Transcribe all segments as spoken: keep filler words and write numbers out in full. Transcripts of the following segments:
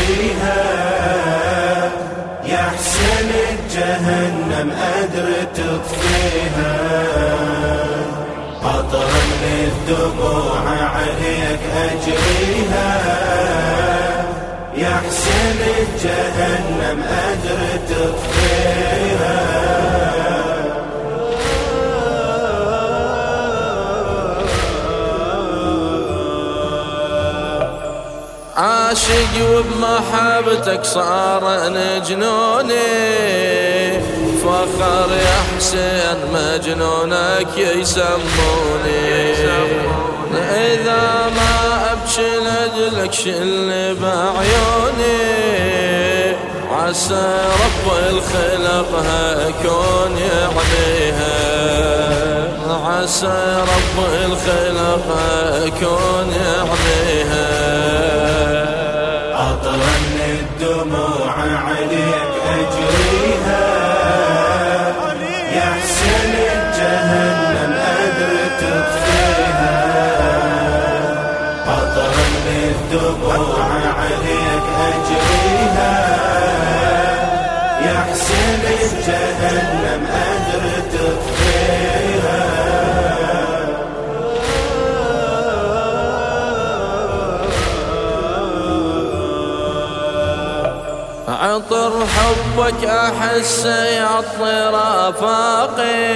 أجريها يا حسين جهنم أدري تطفيها قطرا للدموع عليك أجريها يا حسين جهنم أدري تطفيها عاشق وبمحبتك صار جنوني فخر يا حسين مجنونك يسموني إذا ما أبكي لأجلك شل بعيوني عسى رب الخلق هكون يعنيها عسى رب الخلق هكون يعنيها قطرا الدموع عليك أجريها يا حسين جهنم أدري تطفيها قطرا الدموع عليك أجريها يا حسين جهنم أدري تطفيها عطر حبك أحس يعطر آفاقي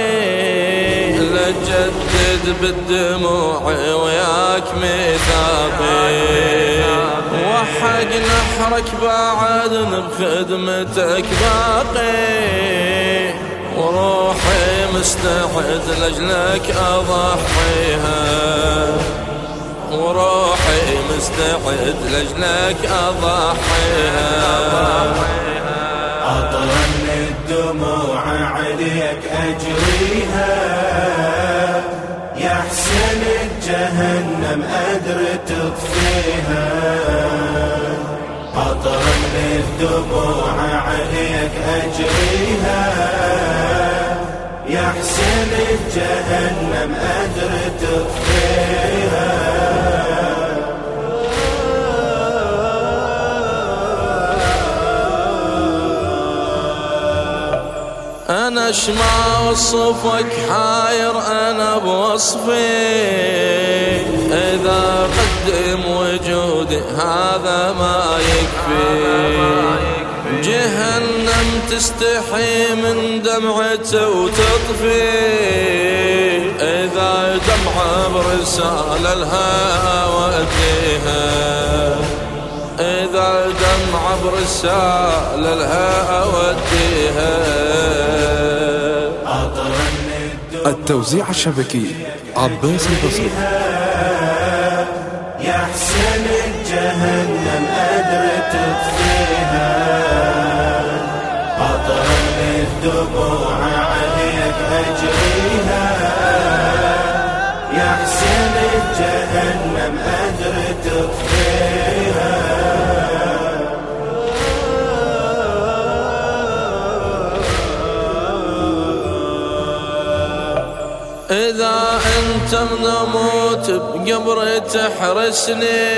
لجدد بالدموع وياك ميثاقي وحق نحرك بعد بخدمتك باقي وروحي مستعد لأجلك أضحيها وروحي مستعد لأجلك أضحيها قطرا الدموع عليك أجريها يا حسين جهنم أدري تطفيها قطرا الدموع عليك أجريها يا حسين جهنم أدري تطفيها أنا شما وصفك حاير أنا بوصفي إذا قدم وجودي هذا ما يكفي جهنم تستحي من دمعته وتطفي إذا دمعة برسالة لها أوديها إذا دمعة برسالة لها أوديها التوزيع الشبكي عباس البصري يا حسين جهنم أدري تطفيها قطرا للدموع عليك أجريها يا حسين جهنم أدري تطفيها إذا أنت منموت بقبر تحرسني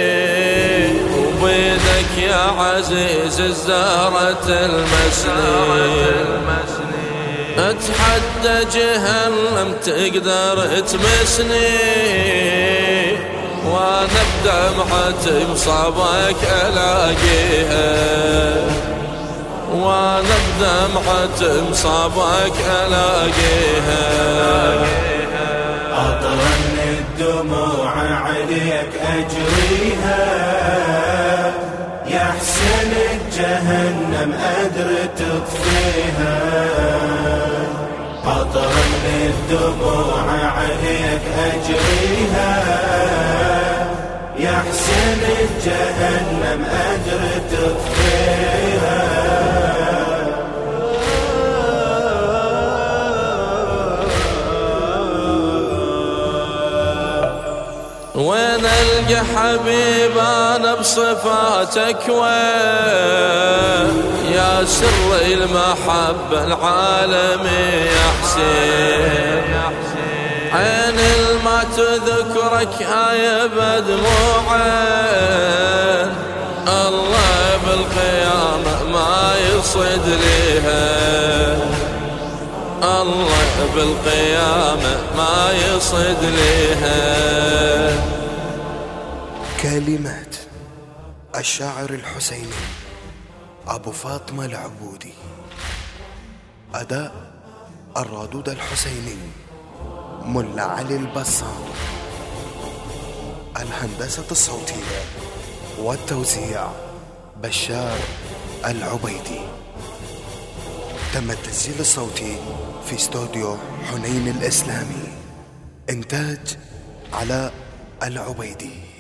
وبيدك يا عزيز الزهرة المسني أتحدى جهنم تقدر تمسني وأنا بدمعة مصابك ألاقيها وانا بدمعة مصابك ألاقيها قطرا الدموع عليك أجريها يا حسين جهنم أدري تطفيها قطرا الدموع عليك أجريها يا حسين جهنم أدري تطفيها وين القى حبيب انا بصفاتك وين يا سر المحبة العالمي يا حسين عين الما تذكرك هاي بدموعين الله بالقيامة ما يصد ليها، الله بالقيامة ما يصد ليها. كلمات الشاعر الحسيني أبو فاطمة العبودي، أداء الرادود الحسيني ملا علي البسام، الهندسة الصوتية والتوزيع بشار العبيدي. تم التسجيل الصوتي في استوديو حنين الإسلامي، إنتاج علاء العبيدي.